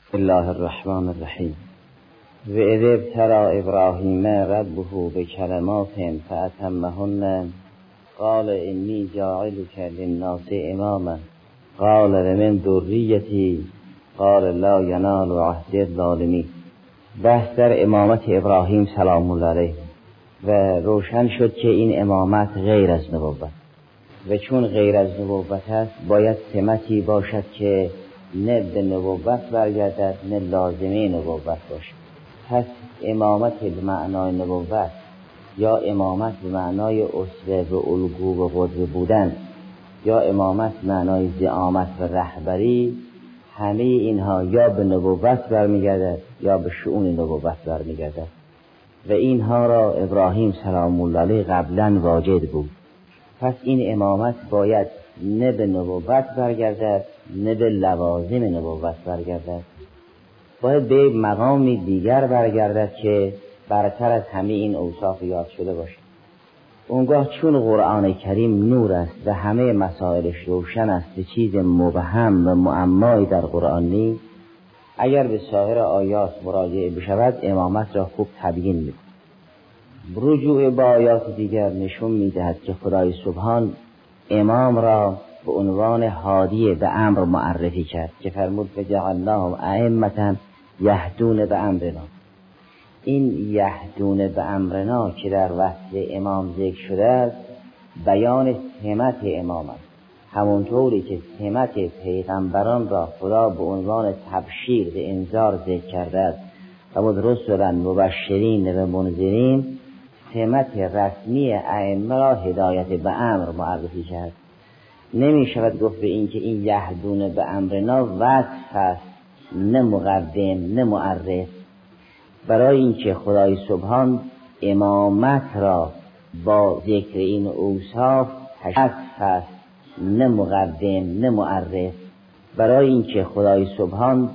بسم الله الرحمن الرحیم. و اذ ابتلی ابراهیم ربه بکلمات فاتمهن قال انی جاعلک للناس اماما قال ومن ذریتی قال لا ینال عهد الظالمین. بحث در امامت ابراهیم سلام الله علیه و روشن شد که این امامت غیر از نبوت و چون غیر از نبوت است باید سمتی باشد که نه به نبوت برگردد نه لازمه نبوت باشد. پس امامت به معنای نبوت یا امامت به معنای اسوه و الگو و قدوه بودن یا امامت به معنای زعامت و رهبری، همه اینها یا به نبوت برمیگردد یا به شؤون نبوت برمیگردد و اینها را ابراهیم سلام الله علیه قبلا واجد بود. پس این امامت باید نه به نبوت برگردد نه به لوازم نبوت برگردد، باید به مقامی دیگر برگردد که برتر از همه این اوصاف یاد شده باشد. اونگاه چون قرآن کریم نور است و همه مسائلش روشن است و چیز مبهم و معمایی در قرآن نیست، اگر به سایر آیات مراجعه بشود امامت را خوب تبیین می‌کند. رجوع به آیات دیگر نشون می‌دهد که خدای سبحان امام را به عنوان هادی به امر معرفی کرد که فرمود فجعلناهم ائمة یهدون به امرنا. این یهدون به امرنا که در وصف امام ذکر شده است بیان سمت امام است، همونطوری که سمت پیغمبران را خدا به عنوان تبشیر و انذار ذکر کرده است فرمود رسلا مبشرین و منذرین، سمت رسمی ائمه را هدایت به امر معرفی کرد. نمی شود گفت به این که این یهدون به امرنا وصف است نه مقدم نه معرف، برای اینکه خدای سبحان امامت را با ذکر این اوصاف وصف است نه مقدم نه معرف، برای اینکه خدای سبحان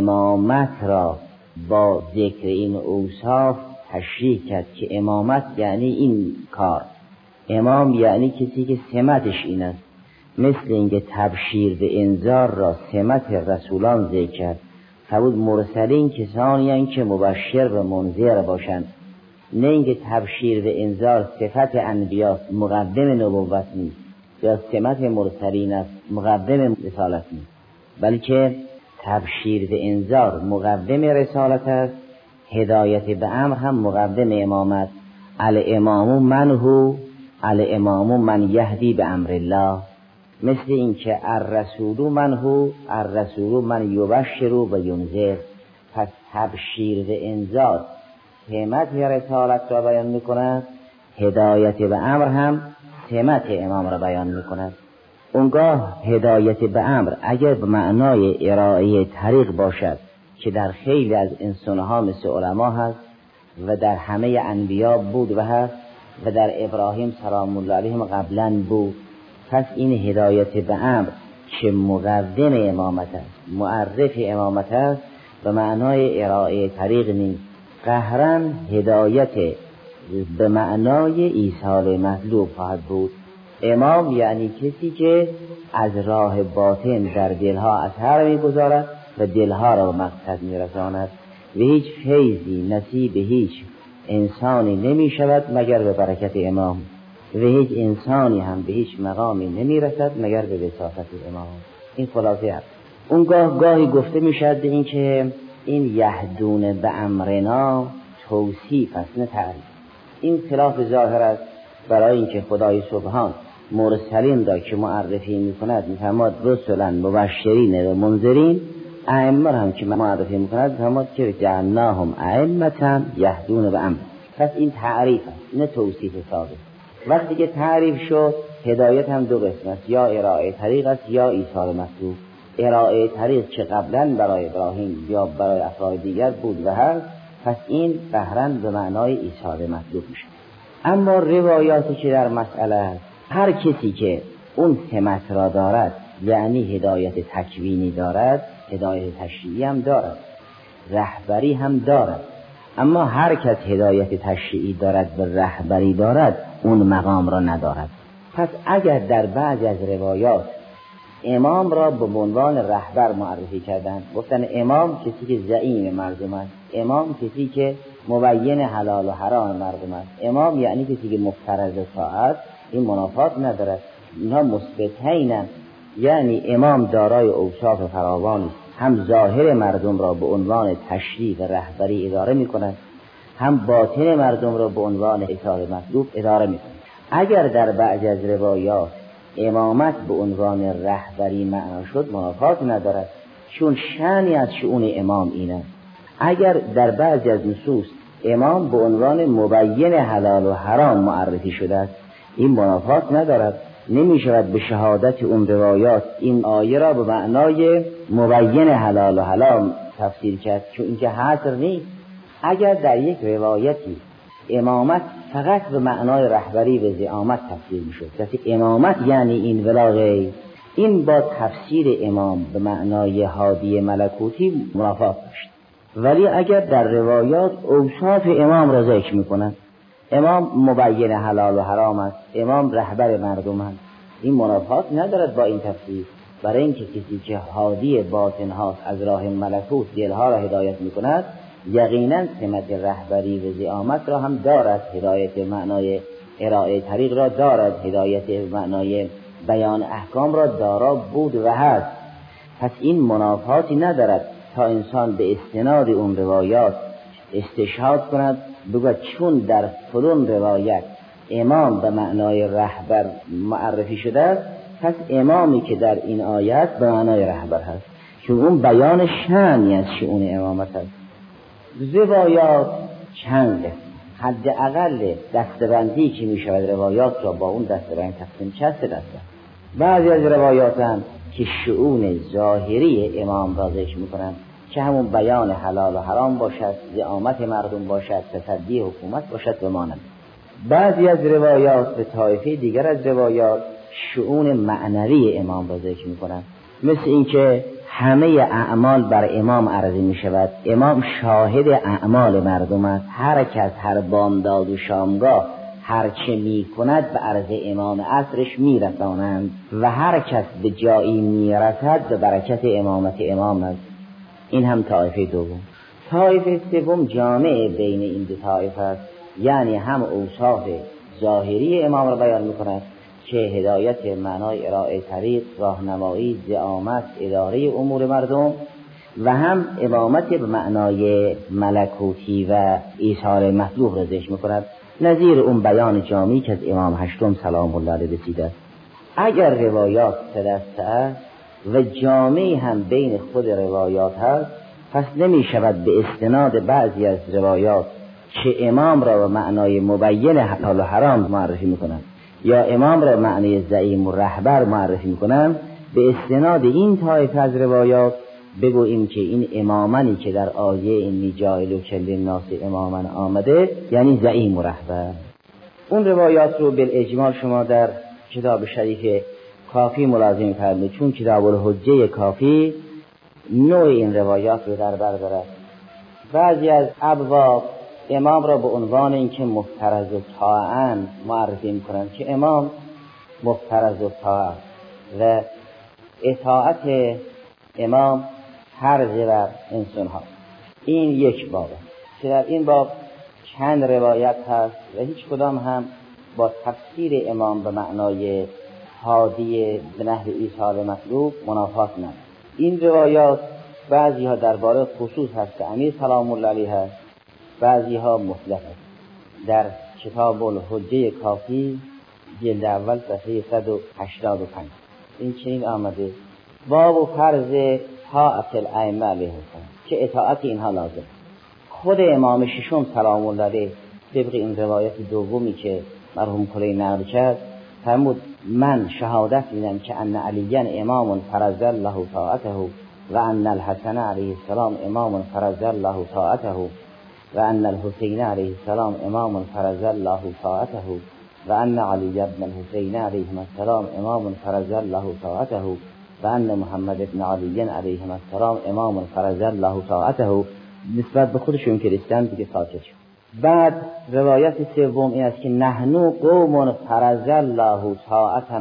امامت را با ذکر این اوصاف تشریح کرد که امامت یعنی این کار، امام یعنی کسی که سمتش این است. مثل اینکه تبشیر به انذار را سمت رسولان ذکر کرد، فرمود مرسلین کسانی هستند که مبشر و منذر باشند، نه اینکه تبشیر به انذار صفت انبیا مقدم نبوت نیست یا سمت مرسلین است مقدم رسالت نیست، بلکه تبشیر به انذار مقدم رسالت است، هدایت به امر هم مقدم امامت. الامام من هو الامام من یهدی به امر الله، مثل این که الرسول من هو الرسول من یبشر و ینذر. پس تبشیر به انذار سمت رسالت را بیان می‌کند، هدایت به امر هم سمت امام را بیان می‌کند. اونگاه هدایت به امر اگر به معنای ارائه طریق باشد که در خیلی از انسان‌ها مثل علما هست و در همه انبیا بود و هست و در ابراهیم سلام الله علیه قبلا بود، پس این هدایت به امر که مقدم امامت است معرف امامت است به معنای ارائه طریق نیست، قهراً هدایت به معنای ایصال مطلوب خواهد بود. امام یعنی کسی که از راه باطن در دلها اثر می‌گذارد و دلها را به مقصد می‌رساند و هیچ فیضی نصیب هیچ انسانی نمی شود مگر به برکت امام و هیچ انسانی هم به هیچ مقامی نمی رسد مگر به وساطت امام. این خلاصه است. اونگاه گاهی گفته می شود این که این یهدون به امرنا توصیف است نه تعریف. این خلاف ظاهر است، برای اینکه خدای سبحان مرسلین را که معرفی می کند می فرماد رسلا مبشرین و منذرین، ائمه هم که معرفی می کند فرماد که جعلناهم ائمة یهدون به امر. پس این تعریف است نه توصیف ثابت. وقتی که تعریف شد هدایت هم دو قسم است، یا ارائه طریق است یا ایصال مطلوب. ارائه طریق که قبلا برای ابراهیم یا برای افراد دیگر بود و هست، پس این قهراً به معنای ایصال مطلوب میشه. اما روایاتی که در مسئله است، هر کسی که اون سمت را دارد یعنی هدایت تکوینی دارد، هدایت تشریعی هم دارد، رهبری هم دارد، اما هر کس هدایت تشریعی دارد و رهبری دارد اون مقام را ندارد. پس اگر در بعض از روایات امام را به عنوان رهبر معرفی کردند. گفتن امام کسی که زعیم مردم است، امام کسی که مبین حلال و حرام مردم است، امام یعنی کسی که مفترض طاعت. این منافات ندارد، اینها مثبتینند. یعنی امام دارای اوصاف فراوانی، هم ظاهر مردم را به عنوان تشریع و رهبری اداره می‌کند، هم باطن مردم را به عنوان اطاعت مطلوب اداره می‌کند. اگر در بعضی از روایات امامت به عنوان رهبری معنا شد، منافات ندارد، چون شأنی از شؤون امام این است. اگر در بعضی از نصوص امام به عنوان مبین حلال و حرام معرفی شده است، این منافات ندارد. نمی شود به شهادت اون روایات این آیه را به معنای مبین حلال و حرام تفسیر کرد، چون اینکه حصر نیست. اگر در یک روایتی امامت فقط به معنای رهبری و زعامت تفسیر می شد، کسی امامت یعنی این ولاغه، این با تفسیر امام به معنای هادی ملکوتی منافات داشت. ولی اگر در روایات اوصاف امام را ذکر می کنند، امام مبین حلال و حرام است، امام رهبر مردم است، این منافات ندارد با این تفسیر. برای اینکه کسی که هادی باطن هاست، از راه ملکوت دلها را هدایت می کند، یقینا سمت رهبری و زعامت را هم دارد، هدایت معنای ارائه طریق را دارد، هدایت معنای بیان احکام را دارا بود و هست. پس این منافاتی ندارد تا انسان به استناد اون روایات استشهاد کند، بگوید چون در فلان روایت امام به معنای رهبر معرفی شده است، پس امامی که در این آیت به معنای رهبر هست، چون اون بیان شأنی از شؤون امامت است. روایات چند حد اقل دستبندی که می شود روایات را با اون دستبند تقسیم چست دسته. بعضی از روایات هم که شؤون ظاهری امام را ذکر می کنند، که همون بیان حلال و حرام باشد، زعامت مردم باشد، تصدی حکومت باشد و مانند. بعضی از روایات به طایفه دیگر از روایات شؤون معنوی امام را ذکر می کنند، مثل اینکه همه اعمال بر امام عرضه می شود، امام شاهد اعمال مردم است، هر کس هر بامداد و شامگاه هر چه می کند به عرض امام عصرش می رسانند و هر کس به جایی می رسد به برکت امامت امام است. این هم طایفه دوم. طایفه سوم جامع بین این دو طایفه است، یعنی هم اوصاف ظاهری امام را بیان می کند که هدایت معنای ارائه طریق، راهنمایی، زعامت، اداره امور مردم، و هم امامت به معنای ملکوتی و ایثار مطلوب را ذکر می‌کند، نظیر اون بیان جامعی که از امام هشتم سلام الله علیه رسیده است. اگر روایات سدسته است و جامعی هم بین خود روایات هست، پس نمی شود به استناد بعضی از روایات که امام را به معنای مبین حلال و حرام معرفی می‌کند یا امام را معنی زعیم و رهبر معرفی می‌کنند، به استناد این طایفه از روایات بگوییم که این امامانی که در آیه انی جاعلک للناس اماما آمده یعنی زعیم و رهبر. اون روایات رو بالاجمال شما در کتاب شریف کافی ملازم فرمایید، چون کتاب الحجه کافی نوع این روایات رو در بر دارد. بعضی از ابواب امام را به عنوان اینکه مفترض الطاعه معرفی می‌کنند که امام مفترض الطاعه و اطاعت امام فرض بر انسان ها. این یک باب است که در این باب چند روایت هست و هیچ کدام هم با تفسیر امام به معنای هادی به نحو ایثار مطلوب منافات ندارد. این روایات بعضی ها درباره خصوص هست که امیر سلام الله علیه هست، بعضی ها مطلق است. در کتاب الحجه کافی جلد اول صفحه 185 این چنین آمده: باب و فرض طاعت الائمه علیه السلام، که اطاعت اینها لازم. خود امام ششم سلام الله علیه طبق این روایت دومی که مرحوم کلی نقل کرد فرمود: من شهادت میدم که ان علیاً امام فرض الله طاعته و ان الحسن علیه السلام امام فرض الله طاعته و ان الحسین علیه السلام امام فرض الله طاعته و ان علی بن الحسین علیه السلام امام فرض الله طاعته و ان محمد بن علی علیه السلام امام فرض الله طاعته. نسبت به خودشون که رسیدن دیگه ساکت شد. بعد روایت سوم این است که نحنو قوم فرض الله طاعتنا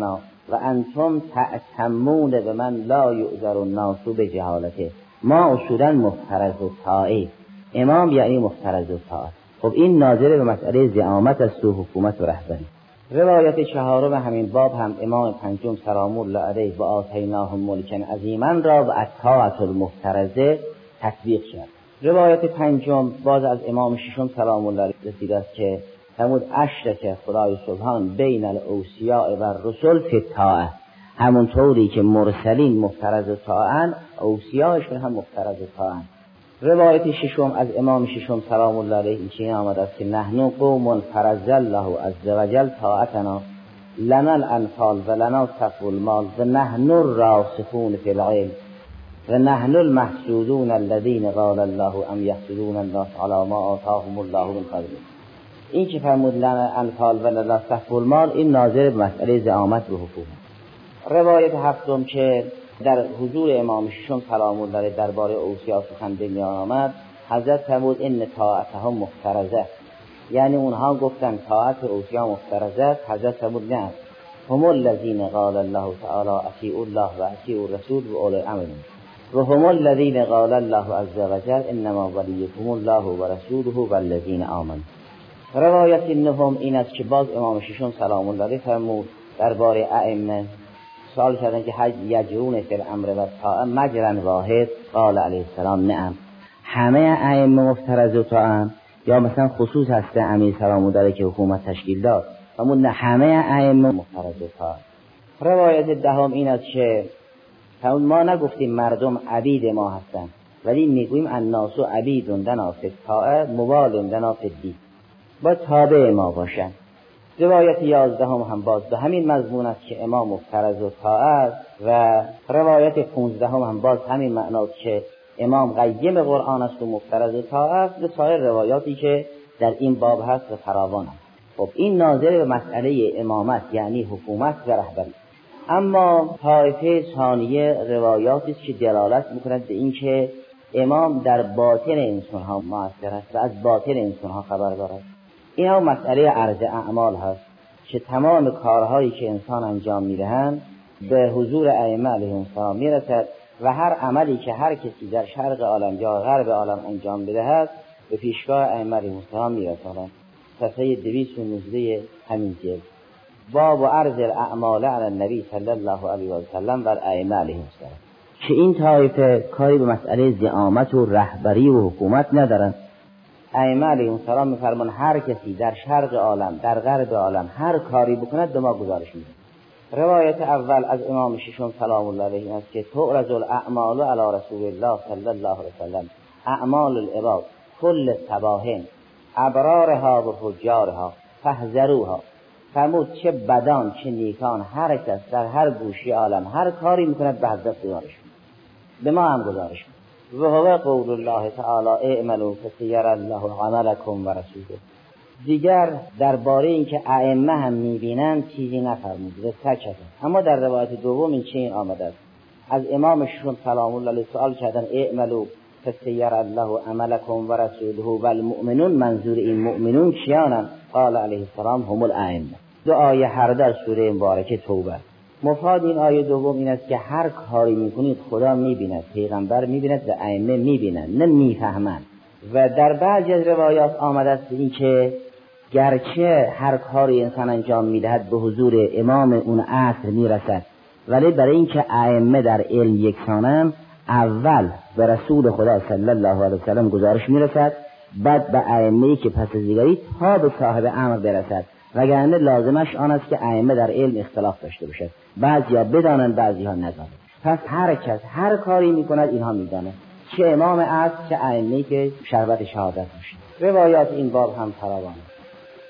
و انتم تعتمون به من لا یعذر الناس به جهالته. ما اصولا مفترض الطاعه، امام یعنی مفترض الطاعه. خب این ناظر به مسئله زعامت است و حکومت و رهبری. روایت چهارم همین باب هم امام پنجم سلام الله علیه و آتیناهم ملکا عظیما را به الطاعة المفترضه تطبیق شد. روایت پنجم باز از امام ششم سلام الله علیه رسیده است که فرمود اشرک خدای سبحان بین الاوصیاء و الرسل فی الطاعه، همون طوری که مرسلین مفترض طاعن، اوصیاءشون هم مفترض طاعن. روایت ششم از امام ششم سلام الله علیه این چنین آمده است که نحن قوم فرض الله عز وجل طاعتنا لنا الانفال و لنا صفو المال و نحن الراسخون فی العلم و نحن المحسودون الذین قال الله ام یحسدون الناس علی ما آتاهم الله من فضله. این که فرمود لنا الانفال و لنا صفو المال این ناظر به مسئله زعامت و حکومت. روایت هفتم که در حضور امام ششم سلام الله علیه درباره اوصیا سخن آمد، حضرت فرمود ان طاعتهم مفترضه، یعنی اونها گفتن طاعت اوصیا مفترضه. حضرت فرمود نه، هم الذین قال الله تعالی اطیعوا الله و اطیعوا الرسول و اولی الامر و هم الذین قال الله عز وجل انما ولیکم الله و رسوله والذین آمنوا. روایت نهم این است که باز امام ششم سلام الله علیه فرمود درباره ائمه، سوال کردن که حج یجرون فی الامر و طاعه مجرا واحد، قال علیه السلام نعم، همه ائمه مفترض طاعه یا مثلا خصوص هسته امیر سلام الله علیه که حکومت تشکیل داد، اما نه همه ائمه مفترض طاعه. روایت دهم این است که ما نگفتیم مردم عبید ما هستند، ولی میگوییم الناس عبید لنا فی الطاعه موال لنا فی الدین، با تابع ما باشند. روایت 11 هم باز به همین مضمون است که امام مفترض الطاعه و روایت 15 هم باز همین معناست که امام قیم قرآن است و مفترض الطاعه است به سایر روایاتی که در این باب هست و فراوان است. خب این ناظر به مسئله امامت یعنی حکومت و رهبری. اما طایفه ثانیه روایاتی است که دلالت می‌کند به این که امام در باطن انسان ها مؤثر است و از باطن انسان ها خبر دارد. این هم مسئله عرض اعمال هست که تمام کارهایی که انسان انجام میدهند به حضور ائمه علیهم السلام میرسد و هر عملی که هر کسی در شرق عالم یا غرب عالم انجام بدهد به پیشگاه ائمه علیهم السلام میرساند. صفحه 219 همین جلد باب عرض الاعمال علی النبی صلی الله علیه و سلم و ائمه علیهم السلام، که این طایفه کاری به مسئله زعامت و رهبری و حکومت ندارند. ائمه علیهم السلام میفرمان هر کسی در شرق عالم در غرب عالم هر کاری بکند به ما گزارش میده. روایت اول از امام ششم سلام الله علیه است که تعرض الاعمال علی رسول الله صلی الله علیه وسلم، اعمال العباد کل تباهن ابرارها و فجارها فاحذروها. فرمود چه بدان چه نیکان هر کس در هر گوشی عالم هر کاری میکند به حضرت گزارش میده، به ما هم گزارش میده. و هو قول الله تعالی اعملوا فسيرى الله عملكم و رسوله. دیگر درباره اینکه ائمه هم میبینند چیزی نفرمود و سکت. اما در روایت دوم این چنین آمده است از امام ششم سلام الله علیه سوال کردن اعملوا فسيرى الله عملكم و رسوله و المؤمنون، منظور این مؤمنون کیانند؟ قال علیه السلام هم الائمه. دو آیه هر در سوره مبارکه توبه. مفاد این آیه دوم این است که هر کاری میکنید خدا میبیند، پیغمبر میبیند و ائمه میبینند، نه میفهمند. و در بعضی از روایات آمده است این که گرچه هر کاری انسان انجام میدهد به حضور امام اون عصر میرسد، ولی برای اینکه ائمه در علم یکسانند اول به رسول خدا صلی الله علیه وسلم گزارش میرسد، بعد به ائمه‌ای که پس از دیگری تا به صاحب امر برسد، وگرنه لازمش آن است که ائمه در علم اختلاف داشته باشد، بعضیا بدانند بعضی‌ها ندانند. پس هر کس هر کاری میکند اینها میدانند، چه امام است چه ائمه‌ای که شربت شهادت میشه. روایات این باب هم فراوان است.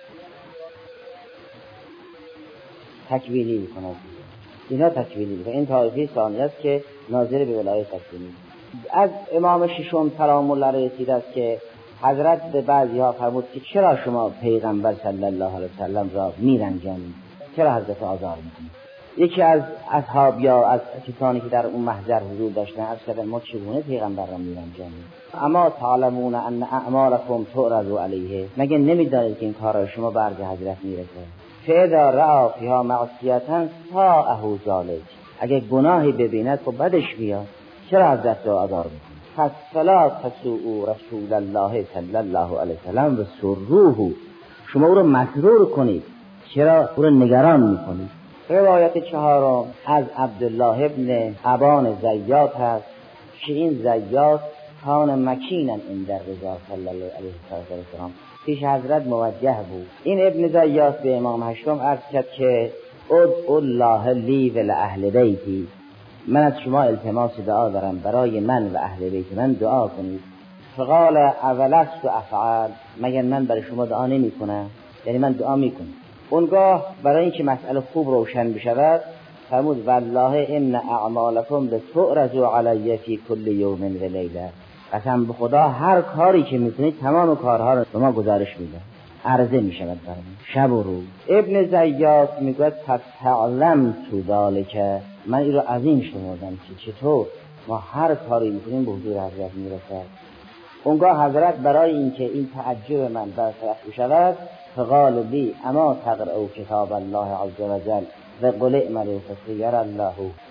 تکوینی میکند اینا، تکوینی میکنه. این طایفه ثانیه است که ناظر به ولایت تکوینی. از امام ششم سلام الله علیه رسیده است که حضرت به بعضی‌ها فرمود که چرا شما پیغمبر صلی الله علیه وسلم را میرنجانید، چرا حضرت آزار میکنید؟ یکی از اصحاب یا از کسانی که در اون محضر حضور داشتن عرض کردن ما چگونه پیغمبر را میرنجانیم؟ اما تعلمون ان اعمالکم تعرض علیه، مگه نمیدانید که این کارا شما به عرض حضرت میرسه؟ فاذا رأى فیها معصیتا ساءه ذلک، اگه گناهی ببیند خب بدش بیاد، چرا از دست آدار میکنه؟ پس فلا تسوءوا رسول الله صلی الله علیه وسلم و سروه، شما او رو مسرور کنید، چرا او رو نگران میکنید؟ روایت چهارم از عبدالله ابن ابان زیاد هست که این زیاد کان مکینا عند الرضا صلی الله علیه وسلم، پیش حضرت موجه بود. این ابن زیاد به امام هشتم عرض کرد که ادعو الله لی و لأهل بیتی، من از شما التماس دعا دارم برای من و اهل بیت من دعا کنید. فقال اولست افعال، مگر من برای شما دعا نمی کنم؟ یعنی من دعا می کنم. اونگاه برای اینکه مسئله خوب روشن بشود فرمود والله ان اعمالکم لتعرض علی فی کل یوم و لیله، قسم به خدا هر کاری که میکنید تمام کارها رو به ما گزارش میده، عرضه میشود برای شب و روز. ابن زیاد میگوید پس تعلم تو ذالک، من این رو عظیم شمردم که چطور ما هر کاری میکنیم به حضور حضرت میرسد. اونگاه حضرت برای اینکه این تعجب من برطرف بشود فقال لی اما تقرأوا کتاب الله عز وجل و قل اعملوا فسيرى الله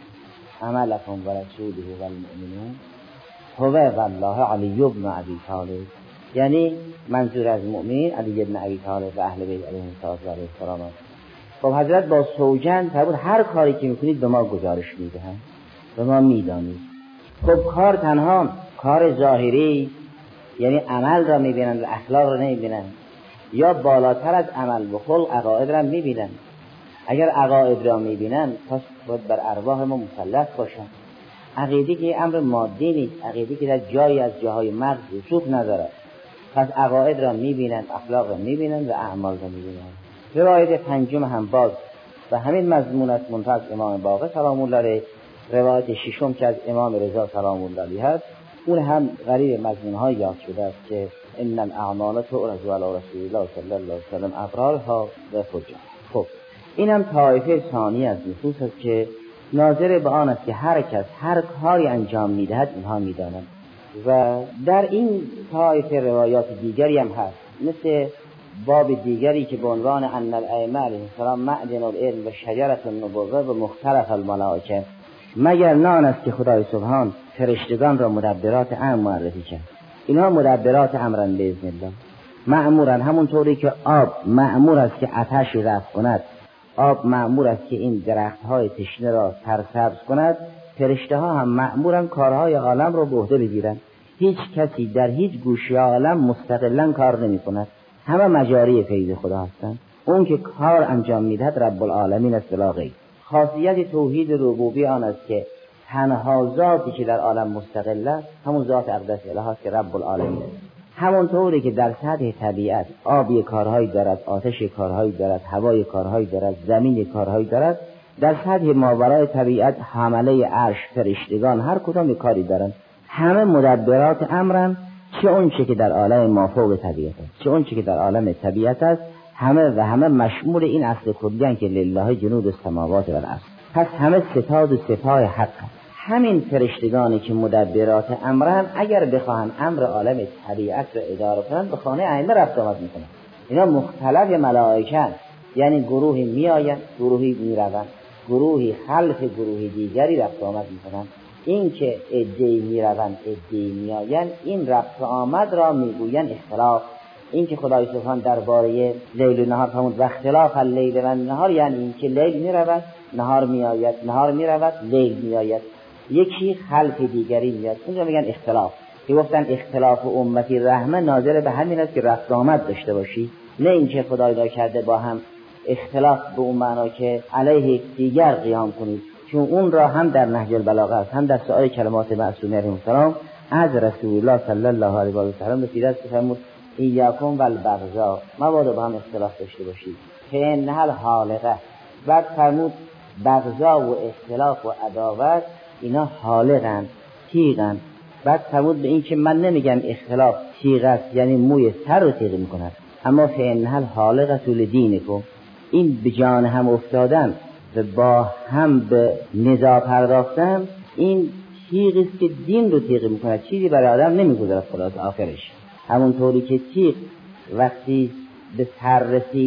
عملكم و رسوله و المؤمنون هو والله علی بن ابی طالب، یعنی منظور از مؤمن علی بن ابی طالب و اهل بیت علیهم السلام. خب حضرت با سوگند فرمود هر کاری که میکنید به ما گزارش میدهند، به ما میدانید. خب کار تنها کار ظاهری، یعنی عمل را میبینند و اخلاق را نمیبینند، یا بالاتر از عمل و خلق عقاید را میبینند. اگر عقاید را میبینند پس باید بر ارواح ما مسلط باشند. عقیده که امر مادی نیست، عقیده که در جایی از جاهای مغز رسوخ ندارد. پس عقاید را میبینند، اخلاق را میبینند و اعمال را میبینند. روایت پنجم هم باز و همین مضمون است، منتهی از امام باقر سلام الله علیه. روایت ششم که از امام رضا سلام الله علیه هست، اون هم غریب مضمون‌ها یاد شده است که ان الاعمال تعرض علی رسول الله صلی الله علیه و سلم ابرارها و فجار. خب این هم طایفه ثانی از نصوص است که ناظر به آن است که هر کس هر کاری انجام میدهد اینها میدانند. و در این طایفه روایات دیگری هم هست، مثل باب دیگری که به عنوان ان الائمه علیهم السلام معدن العلم و شجره النبوه و مختلف الملائکه، مگر نان است که خدای سبحان فرشتگان را مدبرات امر معرفی کرد. اینها مدبرات امرن باذن الله، مأمورن، همونطوری که آب مأمور است که آتش رفع کند، آب مأمور است که این درخت‌های تشنه را سرسبز کند، فرشته‌ها هم مأمورن کارهای عالم را به عهده بگیرند. هیچ کسی در هیچ گوشه عالم مستقلاً کار نمی‌کند، همه مجاری فیض خدا هستند. اون که کار انجام می‌دهد رب العالمین است بلا غیر. خاصیت توحید ربوبی آن است که تنها ذاتی که در عالم مستقل است همون ذات اقدس الهی است که رب العالمین است. همونطوری که در سطح طبیعت آبی کارهایی دارد، آتش کارهایی دارد، هوای کارهایی دارد، زمین کارهایی دارد، در سطح ماورای طبیعت حمله عرش، فرشتگان هر کدام کاری دارند. همه مدبرات امرن، چه اون چه که در عالم مافوق طبیعت است، چه اون چه که در عالم طبیعت است، همه مشمول این اصل کلیان که لله جنود السماوات و الارض. پس همه ستاد و سپاه حق هست. همین فرشتگانی که مدبرات امرن اگر بخواهند امر عالم طبیعت را اداره کنند به خانه ائمه رفت آمد میکنند. اینا مختلف ملائکه، یعنی گروهی میآیند گروهی میروند، گروهی خلف گروهی دیگری رفت آمد میکنند. این که عده‌ای میروند عده‌ای میآیند، این رفت آمد را میگویند اختلاف. این که خدای سبحان درباره لیل و نهار فرمود و اختلاف اللیل و النهار، یعنی این که لیل میرود نهار میآید، نهار میرود لیل میآید، یکی خلف دیگری میاد، اونجا میگن اختلاف. که گفتن اختلاف امتی رحمه ناظر به همین است که رفت آمد داشته باشی، نه اینکه خدای دا کرده با هم اختلاف به اون معنا که علیه دیگر قیام کنید، چون اون را هم در نهج البلاغه است هم در سایر کلمات معصومه علیهم السلام از رسول الله صلی الله علیه و سلم رسیده است که فرمود ایاکم والبغضاء، مبادا با هم اختلاف داشته باشید، فانها الحالقه. بعد فرمود بغضا و اختلاف و عداوت اینا حالقن، تیغن. بعد فرمود به این که من نمیگم اختلاف تیغ است یعنی موی سر رو تیغ میکنن، اما فانها الحالقه لدینکم، این به جان هم افتادن و با هم به نزاع پرداختن، این تیغی است که دین رو تیغ میکنه، چیزی برای آدم نمیگذارد خلاص آخرش. همونطوری که تیغ وقتی به سر رسید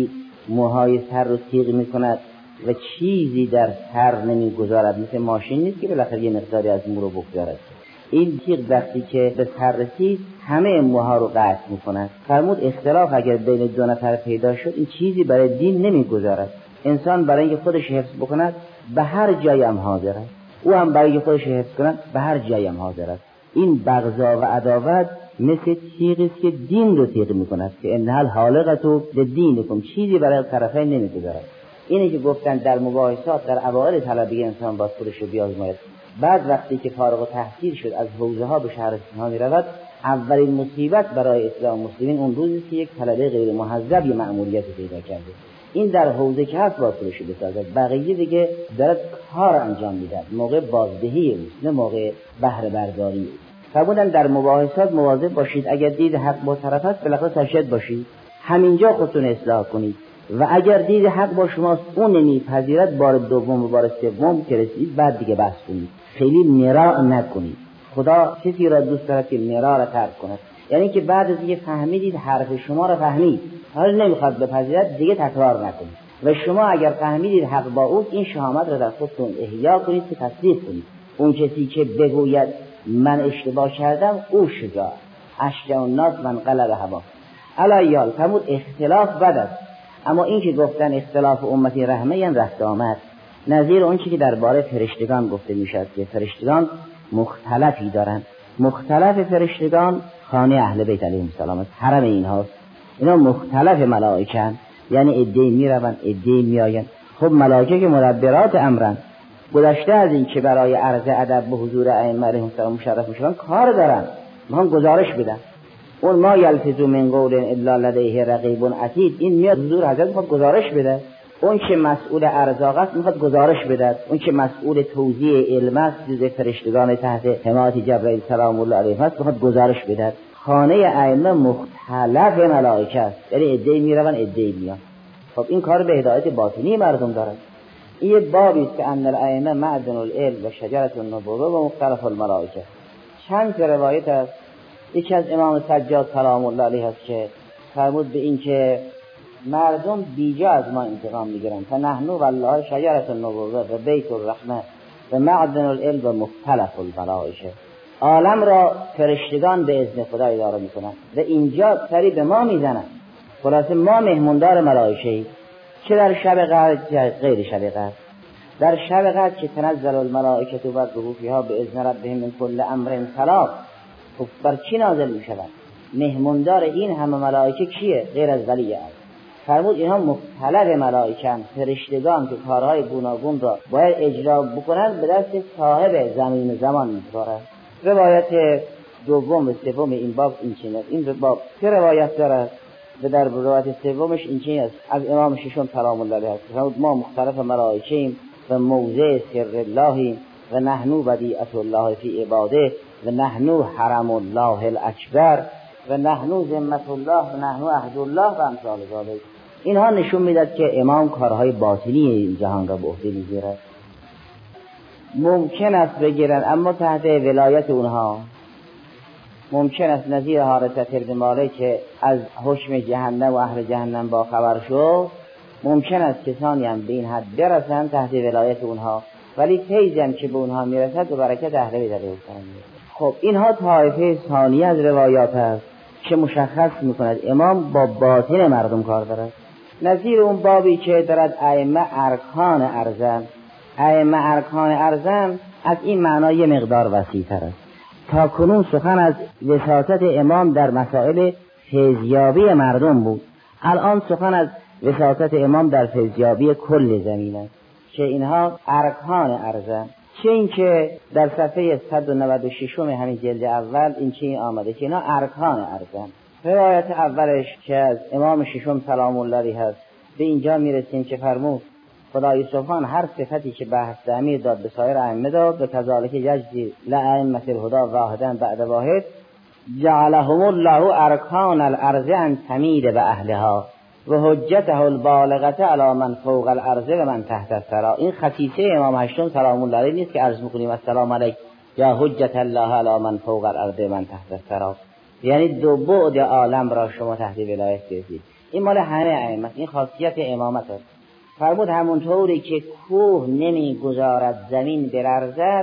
موهای سر رو تیغ میکند و چیزی در سر نمیگذارد، مثل ماشین نیست که بالاخره یه مقداری از مو رو بگذارد. این تیغ وقتی که به سر رسید همه موها رو قطع میکند. فرمود اختلاف اگر بین دو نفر پیدا شد این چیزی برای دین نمیگذارد. انسان برای اینکه خودش حفظ بکند به هر جایی هم حاضر است، او هم برای اینکه خودش حفظ کند به هر جایی هم حاضر است. این بغضا و عداوت مثل تیغی است که دین رو تیغ میکند که انها الحالقة لدینکم، چیزی برای طرفین نمیگذارد. اینه که گفتن در مباحثات در اوائل طلبه انسان باید خودش رو بیازماید. بعد وقتی که فارغ التحصیل شد از حوزه ها به شهرستان ها میرود، اولین مصیبت برای اسلام مسلمین اون روزی که یک طلبه غیر مهذب یه مأموریت پیدا کرده. این در حوزه که هست باید خودش رو بسازد، بقیه دیگه دارد کار انجام میدن، موقع بازدهی اوست نه موقع بهره برداری. فرمودن در مباحثات مواظب باشید، اگر دید حق با طرف است بالاخره ساکت باشید، همینجا خودتون اصلاح کنید و اگر دید حق با شماست اون نمیپذیرد، بار دوم و بار سوم که رسید بعد دیگه بحث کنید، خیلی مراء نکنید. خدا کسی را دوست دارد که مراء را ترک کند، یعنی که بعد از دیگه فهمیدید حرف شما را فهمید، حالا نمیخواد بپذیرد دیگه تکرار نکنید و شما اگر فهمیدید حق با اوست این شهامت را در خودتون احیا کنید که تصدیق کنید. اون کسی که بگوید من اشتباه کردم او شجاع، اشجع الناس من غلب هوا. علایال فرمود اختلاف بد است، اما این که گفتن اختلاف امتی رحمه یعنی رفت آمد، نظیر اون چیزی که درباره فرشتگان گفته میشد که فرشتگان مختلفی دارند. مختلف فرشتگان خانه اهل بیت علیهم السلام است، حرم اینهاست. اینا مختلف ملائکه، یعنی عده‌ای میروند عده‌ای میآیند. خب ملائکه که مدبرات امرن، گذشته از این که برای عرض ادب به حضور ائمه علیهم السلام مشرف میشن کار دارن، میخوان گزارش بدن. اون ما یلفظ من قول الا لدیه رقیب عتید، این میاد حضور حضرت میخواد گزارش بده. اون که مسئول ارزاق است میخواد گزارش بده. اون که مسئول توزیع علم است، جز فرشتگان تحت حمایت جبرئیل سلام الله علیه است، میخواد گزارش بده. خانه ائمه مختلف ملائکه است، یعنی عده‌ای میروند عده‌ای میان. خب این کار به هدایت باطنی مردم دارن. این بابی است که ان الائمه معدن العلم و شجره النبوه و مختلف الملائکه. چند روایت است. یکی از امام سجاد سلام الله علیه است که فرمود به این که مردم بیجا از ما انتقام میگیرن، فنحن والله شجره النبوه و بیت الرحمه و معدن العلم و مختلف الملائکه. عالم را فرشتگان به اذن خدا اداره میکنن و اینجا سری به ما میزنن. خلاصه ما مهموندار ملائکه‌ای، چه در شب قدر غیر شب قدر. در شب قدر که تنزل الملائکه و الروح فیها باذن ربهم من کل امر سلام، خب بر چی نازل میشود؟ مهموندار این همه ملائکه کیه غیر از ولی اعظم؟ فرمود اینها مختلف ملائکه هم، فرشتگان که کارهای گوناگون را باید اجرا بکنند به دست صاحب زمین زمان میسپارند. روایت دوم و سوم این باب این چنین، این باب سه روایت دارد و در روایت سومش این چنین است از امام ششم سلام الله علیه است. ما مختلف ملائکه‌ایم و موضع سر الله و نحن بدیعة الله فی عباده و نحن حرم الله الاکبر و نحن ذمة الله و نحن عهد الله و امثال ذلک. اینها نشون میداد که امام کارهای باطنی این جهان را به عهده میگیرد. ممکن است بگیرن اما تحت ولایت اونها. ممکن است نظیر حارثة بن مالک که از حکم جهنم و اهل جهنم با خبر شد، ممکن است کسانی هم به این حد برسن تحت ولایت اونها، ولی فیضی که به اونها میرسد به برکت اهل بیت علیهم السلام. خب اینها طایفه ثانیه از روایات است که مشخص میکند امام با باطن مردم کار دارد. نظیر اون بابی که دارد ائمه ارکان ارزن. ائمه ارکان ارزن از این معنا یه مقدار وسیع‌تر است. تا کنون سخن از وساطت امام در مسائل فیضیابی مردم بود، الان سخن از وساطت امام در فیضیابی کل زمین است که اینها ارکان ارزن. چه این که در صفحه 196 همین جلد اول این چه آمده که اینا ارکان ارزن. روایت اولش که از امام ششم سلام الله علیه هست به اینجا میرسیم که فرمود خدای سبحان هر صفتی که بحث امیر داد به سایر ائمه داد و کذالک یجزی لائمة الهدی واحدا بعد واحد جعلهم الله ارکان الارض ان تمید به اهلها و حجته البالغه علی من فوق الارض و من تحت الثری. این خصیصه امام هشتم سلام الله علیه نیست که عرض می‌کنیم السلام علیک یا حجت الله علی من فوق الارض و من تحت الثری، یعنی دو بعد عالم را شما تحت ولایت گرفتید. این مال همه ائمه، این خاصیت امامت است. فرمود همونطوری که کوه نمیگذارد زمین بلرزد،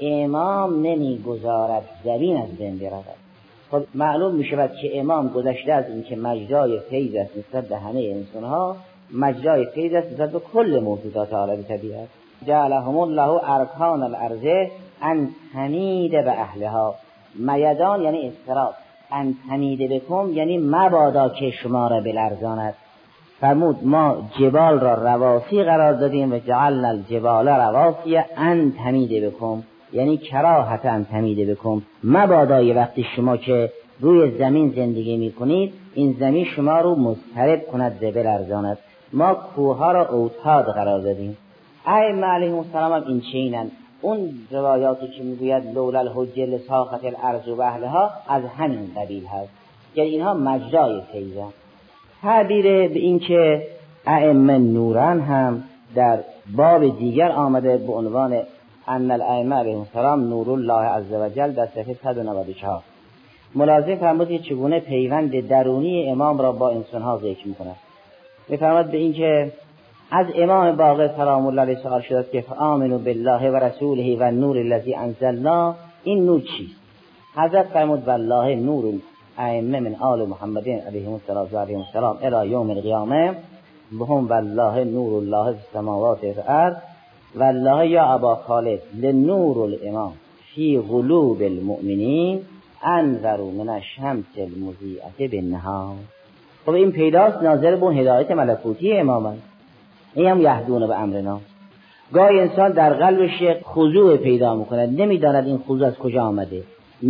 امام نمیگذارد زمین از بین برود. خب معلوم میشود که امام گذشته از این که مجرای فیض است نسبت به همه انسانها، مجرای فیض است نسبت به کل موجودات عالم طبیعت. جعلهم الله ارکان الارض ان تمید به اهلها. میدان یعنی اضطراب، ان تمید بکم یعنی مبادا که شما را بلرزاند. فرمود ما جبال را رواسی قرار دادیم و جعلنا الجبال رواسی ان تمید بکم، یعنی کراهت ان تمید بکم، مبادای وقتی شما که روی زمین زندگی میکنید این زمین شما رو مضطرب کند و بلرزاند. ما کوها را اوتاد قرار دادیم. ائمه علیهم السلام هم این چینن. اون روایاتی که میگوید لولا الحجه لساخت الارض و اهلها از همین قبیل هست، یعنی اینها مجرای فیضن. تعبیر به این که ائمه نورن هم در باب دیگر آمده به عنوان ان الائمه علیهم السلام نور الله عز و جل در صفحه 194. ملاحظه فرمودید چگونه پیوند درونی امام را با انسانها ذکر می‌کند. می‌فرماید به این که از امام باقر سلام الله علیه سوال شد که آمنوا بالله و رسوله و نور الذی انزلنا، این نور چیست؟ حضرت فرمود والله نور ائمه من آل محمد علیهم السلام الی یوم القیامه بهم والله نور الله فی السماوات و الارض والله یا ابا خالد لنور الامام فی قلوب المؤمنین انظر من الشمس المضیئه بالنهار. خب این پیداست ناظر به هدایت ملکوتی امامه. این هم یهدون به امرنا. گاهی انسان در قلبش خضوع پیدا میکنه، نمیداند این خضوع از کجا آمده.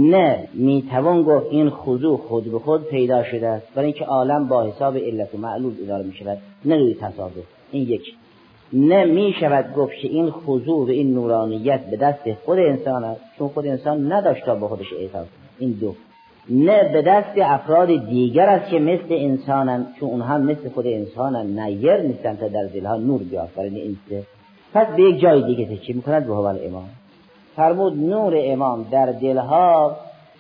نه میتوان گفت این خضوع خود به خود پیدا شده است، برای اینکه عالم با حساب علت و معلول اداره میشود، نه روی تصادف. این یک. نه میشود گفت که این خضوع و این نورانیت به دست خود انسان است، چون خود انسان نداشت تا به خودش احساس. این دو. نه به دست افراد دیگر است که مثل انسانن، چون اونها مثل خود انسانن، نیر نیستن تا در دلها نور بیافرینه. این سه. پس به یک جای دیگه تکیه میکند به هوال امام. فرمود نور امام در دلها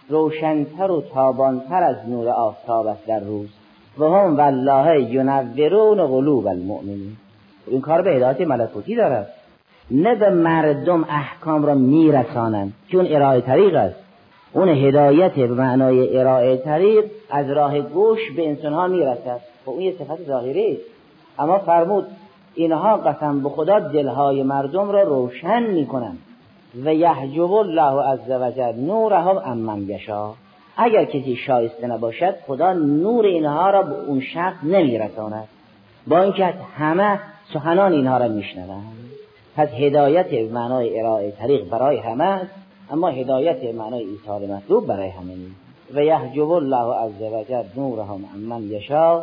روشنتر و تابانتر از نور آفتاب است در روز. و هم والله ینورون قلوب المؤمنین. این کار به هدایت ملکوتی دارد، نه به مردم احکام را میرسانند که اون ارائه طریق است. اون هدایت به معنای ارائه طریق از راه گوش به انسانها میرسد و اون یه صفت ظاهری است. اما فرمود اینها قسم به خدا دلهای مردم را روشن میکنند و یحجب الله عز و جل نورهم عمن یشاء. اگر کسی شایسته نباشد خدا نور اینها را به اون شخص نمیرساند، با اینکه همه سخنان اینها را میشنوند. پس هدایت به معنای ارائه طریق برای همه است، اما هدایت به معنای ایصال مطلوب برای همه نیست. و یحجب الله عز و جل نورهم عمن یشاء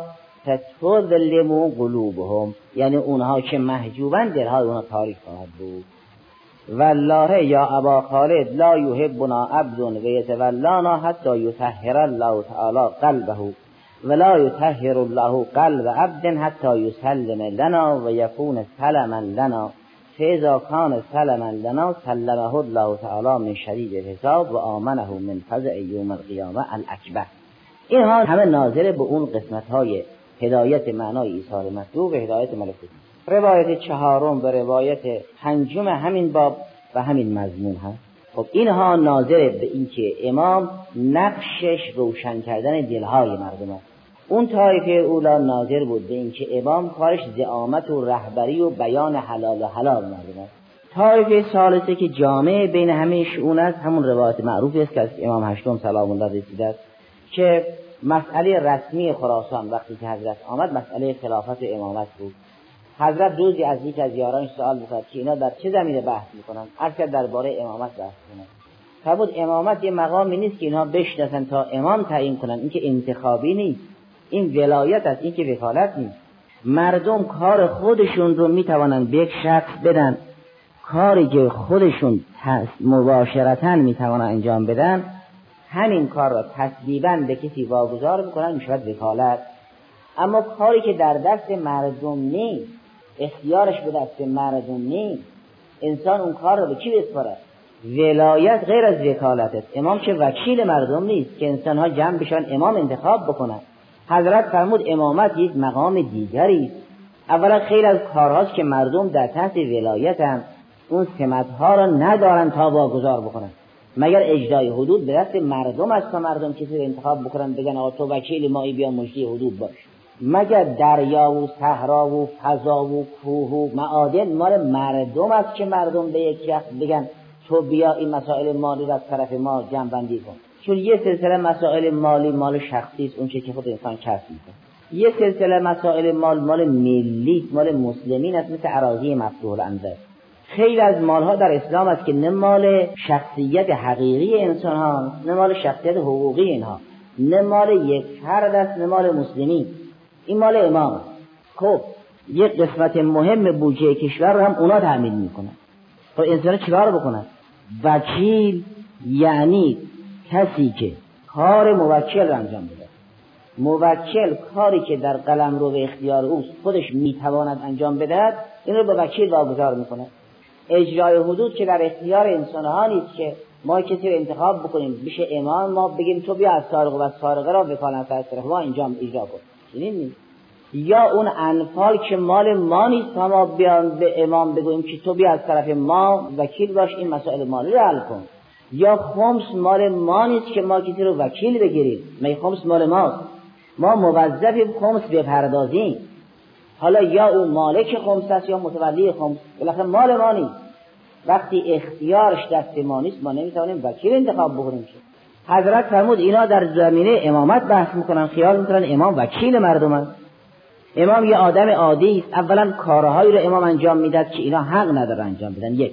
فتظلم قلوبهم، یعنی اونها که محجوبند دلهای اونها تاریک خواهد بود. والله یا ابا خالد لا یحبنا عبد و یتولانا حتی یطهر الله تعالی قلبه ولا یطهر الله قلب عبد حتی یسلم لنا و یکون سلما لنا، فاذا کان سلما لنا سلمه الله تعالی من شدید الحساب و آمنه من فزع یوم القیامه الاکبر. اینها همه ناظر به اون قسمت‌های هدایت معنای ایصال مطلوب و هدایت ملکوتی. روایت چهارم و روایت پنجم همین باب و همین مضمون هست. خب اینها ناظر به این که امام نقشش روشن کردن دلهای مردم است. اون طایفه اولا ناظر بود به این که امام کارش زعامت و رهبری و بیان حلال و حلال مردم است. طایفه ثالثه که جامع بین همه شؤون است، همون روایت معروفی است که از امام هشتم سلام الله رسیده است که مسئله رسمی خراسان وقتی که حضرت آمد مسئله خلافت و امامت بود. حضرت روزی از یک از یارانش سوال می‌کرد که اینا در چه زمینه بحث می‌کنن؟ هرکس درباره امامت بحث می‌کنه. فرمود امامت یه مقامی نیست که اینها بشناسن تا امام تعیین کنن، این که انتخابی نیست، این ولایت است، این که وکالت نیست. مردم کار خودشون رو می‌توانن به یک شخص بدن، کاری که خودشون مباشرتاً می‌توانن انجام بدن، همین کار را تسلیماً به کسی واگذار می‌کنن، میشود وکالت. اما کاری که در دست مردم نیست، اختیارش به دست مردم نیست، انسان اون کار رو به کی بسپاره؟ ولایت غیر از وکالت است. امام که وکیل مردم نیست که انسان‌ها جمع بشن امام انتخاب بکنن. حضرت فرمود امامت یک مقام دیگری. اولا خیلی از کارهاست که مردم در تحت ولایتن اون سمتها را ندارن تا واگذار بکنن، مگر اجرای حدود به دست مردم است تا مردم کسی رو انتخاب بکنن بگن آقا تو وکیل مایی بیا مجری حدود باش. مگر دریا و صحرا و فضا و کوه و معادن مال مردم است که مردم به یک وقت بگن تو بیا این مسائل مالی را از طرف ما جمع بندی کن. چون یه سلسله مسائل مالی مال شخصی است، اون چه که خود انسان کسب میکنه. یه سلسله مسائل مال ملی، مال مسلمین است، مثل اراضی مفتوح الانظر. خیلی از مالها در اسلام است که نه مال شخصیت حقیقی انسان ها، نه مال شخصیت حقوقی اینها، نه مال یک فرد است، نه مال مسلمین. این مال امام. خب یک قسمت مهم بودجه کشور رو هم اونا تامین میکنن. خب انسان چیکار بکنن؟ وکیل یعنی کسی که کار موکل را انجام بده. موکل کاری که در قلمرو و اختیار اوست خودش میتواند انجام بدهد، این رو به وکیل واگذار میکنه. اجرای حدود که در اختیار انسان ها نیست که ما کسی رو انتخاب بکنیم بشه امام، ما بگیم تو بیا از سارق و سارقه را وکالت از طرف ما اجرا کن. چنین نیست. یا اون انفال که مال ما نیست ما بیان به امام بگوییم که تو بیا از طرف ما وکیل باش این مسائل مالی رو حل کن. یا خمس مال ما نیست که ما کسی رو وکیل بگیریم، می خمس مال ماست، ما موظفیم خمس بپردازیم. حالا یا اون مالک خمس است یا متولی خمس، بالاخره مال ما نیست. وقتی اختیارش دست ما نیست ما نمیتونیم وکیل انتخاب بکنیم. حضرت فرمود اینا در زمینه امامت بحث میکنن، خیال میکنن امام وکیل مردم است. امام یه آدم عادی است. اولا کارهایی رو امام انجام میداد که اینا حق نداره انجام بدن. یک،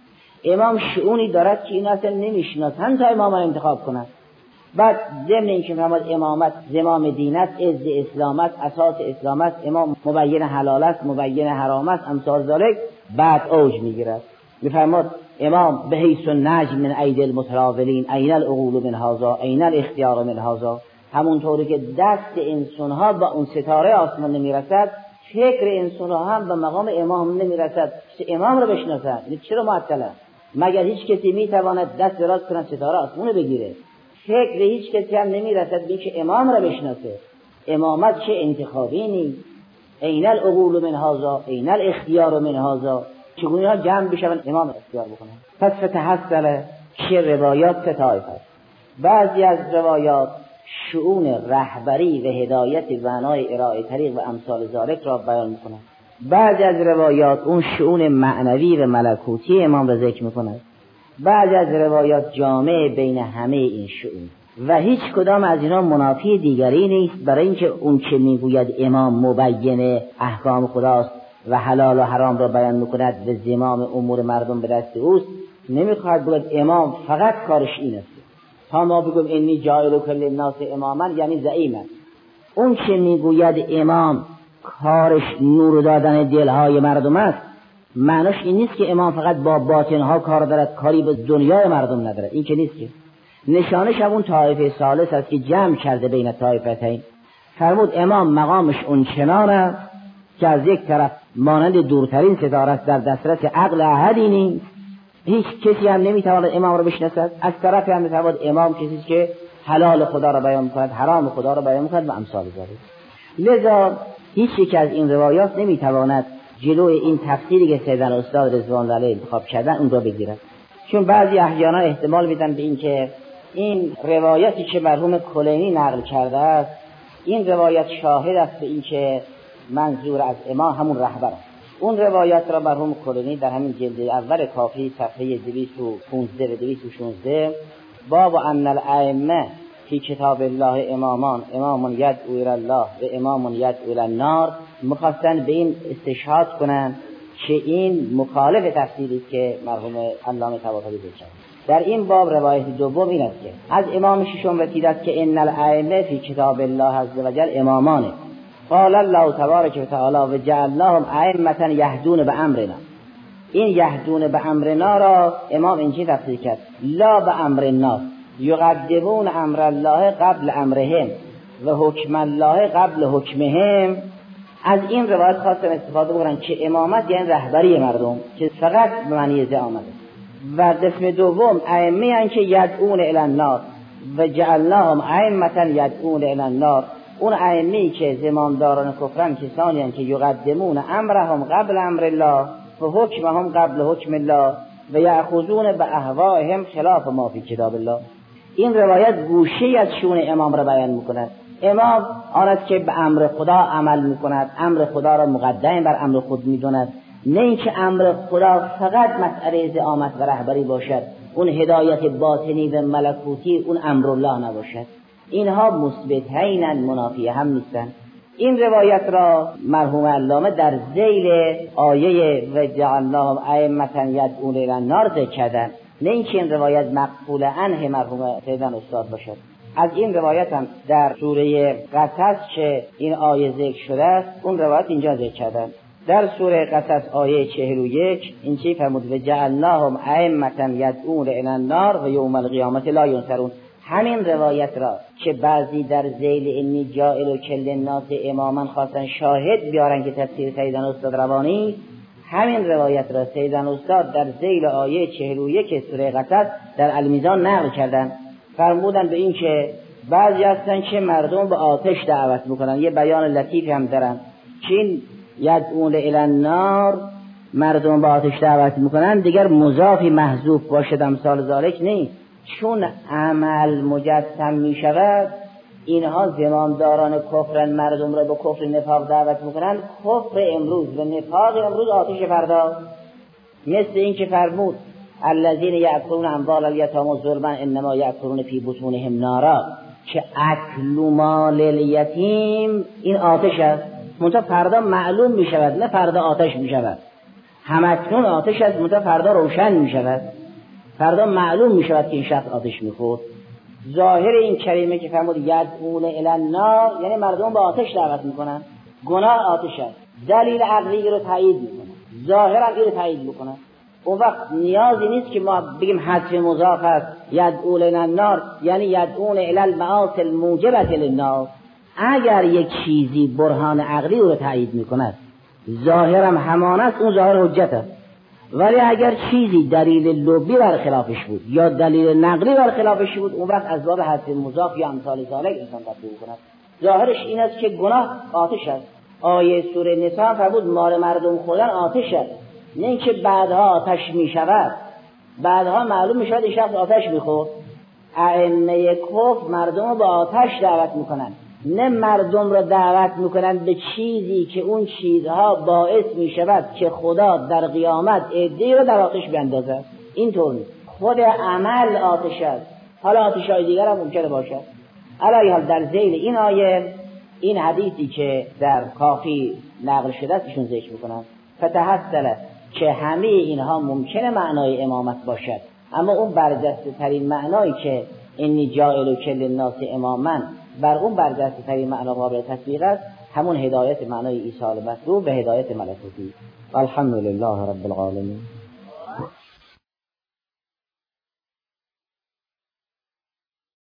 امام شؤونی دارد که اینا اصلا نمیشناسن تا امام رو انتخاب کنن. بعد ضمن اینکه فرمود امامت زمام دین است، عز اسلامت، اساس اسلامت، امام مبین حلال است، مبین حرام است، امثال ذالک. بعد اوج میگیرد میفرماد امام به حیث النجم من اید المتراولین این العقول من هذا این الاختیار من هذا. همونطوری که دست انسان‌ها با اون ستاره آسمان نمیرسد، فکر انسان‌ها هم به مقام امام نمیرسد. امام رو بشناسن چرا معطله؟ مگر هیچ کسی میتواند دست دراز کنه ستاره آسمان رو بگیره؟ فکر هیچ کسی هم نمیرسد به که امام رو بشناسه. امامت چه انتخابی نیست. این العقول من هذا این الاختیار من هذا. چگونه ها جمع بشون امام اختیار بکنه. پس فتحصل چه روایات ستایف است. بعضی از روایات شؤون رهبری و هدایت بنای ارائه طریق و امثال ذالک را بیان می‌کند. بعضی از روایات اون شؤون معنوی و ملکوتی امام را ذکر می‌کند. بعضی از روایات جامع بین همه این شؤون و هیچ کدام از اینا منافی دیگری نیست، برای اینکه اون که میگوید امام مبین احکام خداست و حلال و حرام را بیان می‌کند و زمام امور مردم به دست اوست، نمی‌خواد بگوید امام فقط کارش این است. تا ما بگویم انی جاعلک للناس اماما یعنی زعیم است. اون که میگوید امام کارش نور دادن دلهای مردم است، معنیش این نیست که امام فقط با باطنها کار دارد، کاری به دنیای مردم ندارد. این که نیست. که نشانش همون طایفه ثالث است که جمع کرده بین طایفتین. فرمود امام مقامش اون چنان است که از یک طرف مانند دورترین ستاره است، در دسترس عقل احدی نیست، هیچ کسی هم نمیتواند امام رو بشناسد. از طرفی هم میتواند امام کسی که حلال خدا را بیان میکند، حرام خدا را بیان میکند و امثال ذلک. لذا هیچ یک از این روایات نمیتواند جلوی این تفسیری که سیدنا استاد رضوان الله علیه انتخاب کردن اون را بگیرد. چون بعضی احیانا احتمال میدن به این که این روایتی که مرحوم کلینی نقل کرده است، این روایت شاهد است به این که منظور از امام همون رهبر است. اون روایت را مرحوم کلینی در همین جلد اول کافی صفحه 215 و 216 باب ان الائمه فی کتاب الله امامان، امام یدعو الی الله و امام یدعو الی النار، مخواستن به این استشهاد کنند که این مخالف تفسیری که مرحوم علامه طباطبایی ذکر. در این باب روایت دوم این است که از امام ششم رسیده است که ان الائمه فی کتاب الله عز و جل امامانه. قال الله تبارک و تعالی و جعلناهم ائمة یهدون بامرنا. این یهدون بامرنا را امام اینجوری تفسیر کرد: لا بامر الناس یقدمون امر الله قبل امرهم و حکم الله قبل حکمهم. از این روایت خواستم استفاده بکنم که امامت یعنی رهبری مردم که فقط به معنی زعامت. و قسم دوم ائمه یعنی که یدعون الی النار و جعلناهم ائمة یدعون الی النار، اون ائمه‌ای که زمامداران کفرن کسانی هستند که یقدمون امرهم قبل امر الله و حکمهم قبل حکم الله و یأخذون به اهوائهم خلاف ما فی کتاب الله. این روایت گوشه‌ای از شؤون امام را بیان می‌کند. امام آن است که به امر خدا عمل می‌کند، امر خدا را مقدم بر امر خود می‌داند، نه اینکه امر خدا فقط مسئله زعامت و رهبری باشد، اون هدایت باطنی و ملکوتی اون امر الله نباشد. اینها مثبتین منافی هم نیستند. این روایت را مرحوم علامه در ذیل آیه و جعلناهم ائمة یدعون الی النار ذکر کردند، نه اینکه این روایت مقبول عنه مرحوم سیدنا استاد باشد. از این روایت هم در سوره قصص که این آیه ذکر شده است، اون روایت اینجا ذکر کردند. در سوره قصص آیه 41 این چی فرمود و جعلناهم ائمة یدعون الی النار و یوم القیامة لا ینصرون. همین روایت را که بعضی در ذیل انی جاعل کل الناس اماما خواستن شاهد بیارن که تفسیر سیدنا استاد روانی، همین روایت را سیدنا استاد در ذیل آیه 41 سوره قصص در المیزان نقل کردن. فرمودن به این که بعضی هستن که مردم به آتش دعوت میکنن، یه بیان لطیفی هم دارن که این یدعون الی النار مردم به آتش دعوت میکنن دیگر مضافی محذوف باشد امثال ذالک نیست، چون عمل مجسم می شود. اینها زمامداران کفرن، مردم را به کفر نفاق دعوت میکنن، کفر امروز و نفاق امروز آتش فردا. مثل این که فرمود الذین یأکلون اموال الیتامی ظلما انما یأکلون فی بطونهم نارا، که اکل مال الیتیم این آتش است، منتها فردا معلوم می شود، نه فردا آتش می شود. همکنون آتش است، منتها فردا روشن می شود، فردا معلوم می شود که این شخص آتش می خورد. ظاهر این کلمه که فرمود یدعون الی النار یعنی مردم به آتش دعوت می کنن، گناه آتش است. دلیل عقلی رو تایید می کنن، ظاهر عقلی رو تایید می کنن. اون وقت نیازی نیست که ما بگیم حذف مضاف است، یدعون الی النار یعنی یدعون الی المعاصی الموجبة للنار. اگر یک چیزی برهان عقلی رو تایید می کند، ظاهرم همان است، اون ظاهر حجت است. ولی اگر چیزی دلیل لبی بر خلافش بود یا دلیل نقلی بر خلافش بود، اون وقت از باب حذف مضاف یا امثال ذالک انسان تطبیق کند. ظاهرش این است که گناه آتش است. آیه سوره نساء فرمود مال مردم خوردن آتش است، نه اینکه بعدها آتش می شود، بعدها معلوم می شود این شخص آتش می خورد. ائمه کفر مردم رو به آتش دعوت می کنند، نه مردم را دعوت میکنند به چیزی که اون چیزها باعث میشود که خدا در قیامت عده‌ای را در آتش بیندازد. اینطور نیست، خود عمل آتش است، حالا آتش‌های دیگر هم ممکنه باشد. علی حال در ذیل این آیه این حدیثی که در کافی نقل شده است ایشون ذکر میکنند فتحصل که همه اینها ممکنه معنای امامت باشد، اما اون برجسته ترین معنایی که انی جاعل کل الناس اماما، بر اون برجسته ترین معنا قابل تطبیق است، همون هدایت معنای عیسی المسیح به هدایت ملکوتی. الحمدلله رب العالمین.